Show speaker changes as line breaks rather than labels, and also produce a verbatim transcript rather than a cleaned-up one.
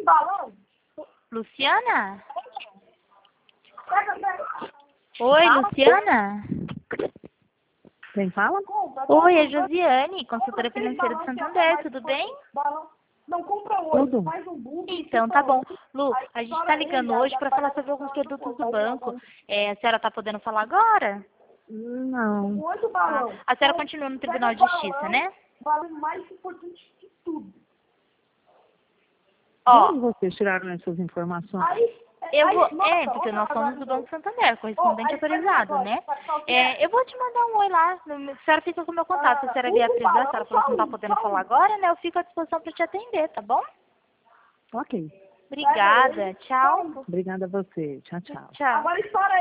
balão?
Luciana? Oi, Luciana?
Quem fala?
Oi, é Josiane, consultora financeira do Santander, tudo bem?
Não, compra hoje,
Tudo.
faz um book.
Então, tá bom. Lu, a gente tá ligando hoje para falar sobre alguns produtos do banco. É, a senhora tá podendo falar agora?
Não.
Oito
Ah,
balão.
a senhora continua no Tribunal de Justiça, né?
Balão mais importante de tudo.
Ó,
Onde vocês tiraram essas informações?
Aí,
eu
aí,
vou...
nossa,
É, porque nós
outra
somos do
agora,
Banco Santander, correspondente
Ó, aí faz
autorizado,
agora,
né?
faz qual que
É, eu vou te mandar um oi lá. A senhora fica com o meu contato. Se a senhora
Ah,
vier
um
precisar, a
balão,
senhora falou que não tá
só um,
podendo
só um.
falar agora, né? Eu fico à disposição para te atender, tá bom?
Ok.
Obrigada. Tchau.
Obrigada a você. Tchau, tchau.
Tchau.
Agora estoura